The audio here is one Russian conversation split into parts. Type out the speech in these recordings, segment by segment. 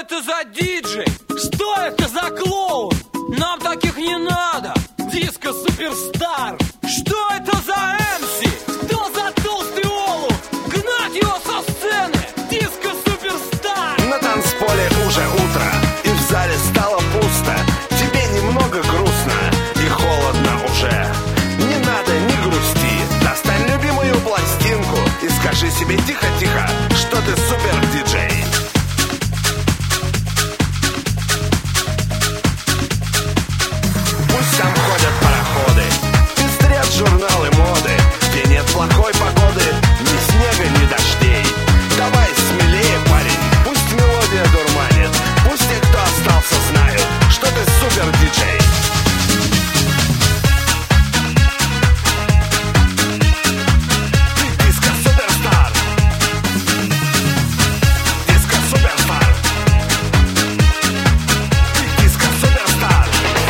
это за диджей? Что это за клоун? Нам таких не надо. Диско-суперстар. Что это за МС? Кто за толстый олух? Гнать его со сцены. Диско-суперстар. На танцполе уже утро, и в зале стало пусто. Тебе немного грустно и холодно уже. Не надо, не грусти. Достань любимую пластинку и скажи себе тихо-тихо, что ты супер-диджей. Пусть там ходят пароходы, пестрят журналы моды, где нет плохой погоды, ни снега, ни дождей. Давай смелее, парень, пусть мелодия дурманит, пусть те, кто остался, знают, что ты супер-диджей. Ты диско-суперстар. Диско-суперстар. Ты диско-суперстар.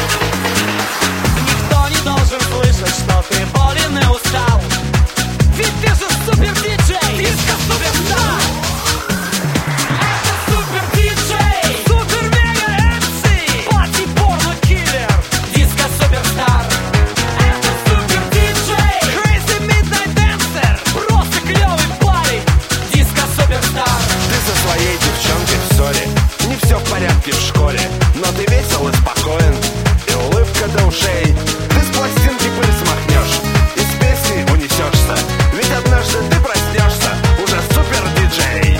Никто не должен слышать, что ты болен и устал. Ведь ты же супер-диджей. Диско-суперстар. Это супер-диджей. Супер-мега-МС. Пати-порно-киллер. Диско-суперстар. Это супер-диджей. Crazy Midnight Dancer. Просто клевый парень. Диско-суперстар. Ты со своей девчонкой в ссоре, не все в порядке в школе, но ты весел и спокоен, и улыбка до ушей. Ты с пластинки пыль смахнешь, из песни унесешься, ведь однажды ты проснешься уже супер-диджей.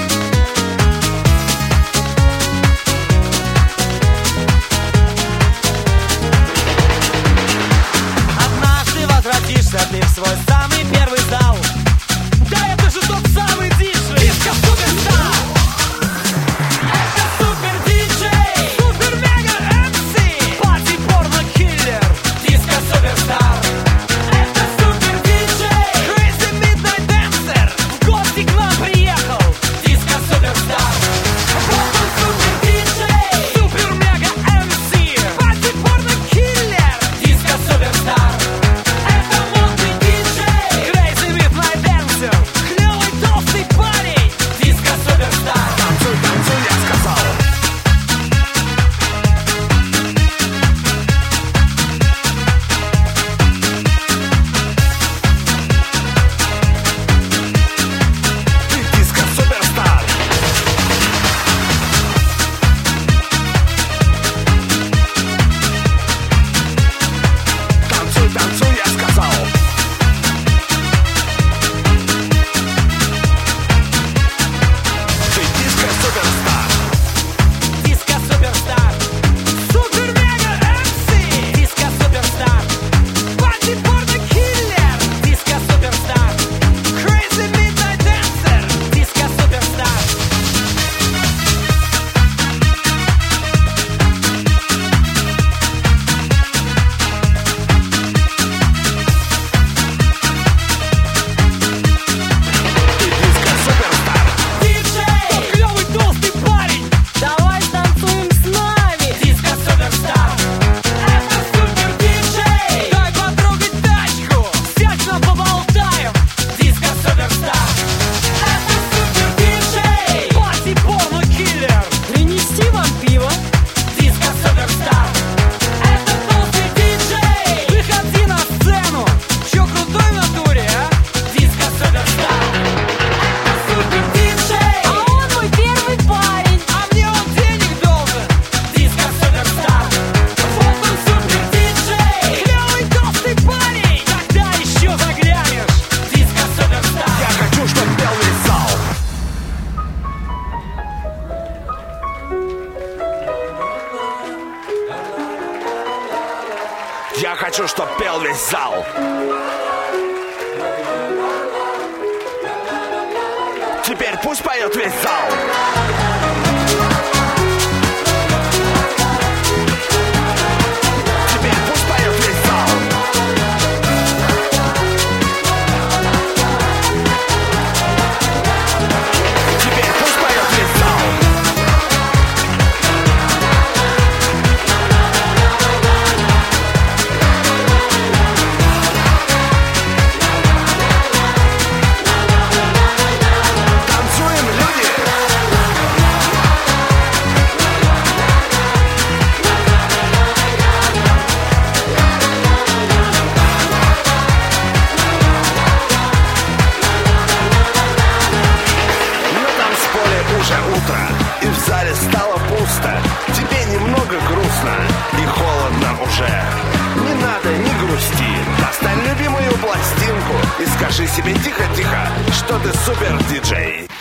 Однажды возвратишься ты в свой самый первый зал. Да это же тот самый диджей. Диско-суперстар. Это супер-диджей. Супер-мега-МС. Пати-порно-киллер. Диско-суперстар. Это супер-диджей. Crazy Midnight Dancer. В гости к нам приехал. Диско-суперстар. Вот он супер-диджей. Супер-мега-МС. Пати-порно-киллер. Диско-суперстар. Это модный диджей. Crazy Midnight Dancer. Клевый толстый парень. Диско-суперстар. Танцуй, танцуй, я сказал. Ты диско-суперстар. Танцуй, танцуй, я сказал. Ты диско-суперстар. Диско-суперстар. Супер-мега-МС. Диско-суперстар. Пати-порно-киллер. Диско-суперстар. Crazy Midnight Dancer. Диско-суперстар. Ты диско-суперстар. Диджей! Тот клевый толстый парень! Давай станцуем с нами! Диско-суперстар! Это супер-диджей! Дай потрогать тачку! Сядь нам поболтаем! Диско-суперстар! Это супер-диджей! Пати-порно-киллер! Принести вам пиво? Диско-суперстар! Это толстый диджей! Выходи на сцену! Чё крутой в натуре, а? Диско-суперстар! Это супер-диджей! А он мой первый парень! А мне он денег должен! Диско-суперстар! Вот он супер-диджей! Клевый толстый парень! Когда еще заглянешь? Диско-суперстар! Я хочу, чтоб пел весь зал. Я хочу, чтоб пел весь зал. Теперь пусть поет весь зал. Теперь пусть поет весь зал. Теперь пусть поет весь зал. Танцуем, люди! уже утро, и в зале стало пусто. Тебе немного грустно и холодно уже. Не надо, не грусти, достань любимую пластинку и скажи себе тихо-тихо, что ты супер диджей.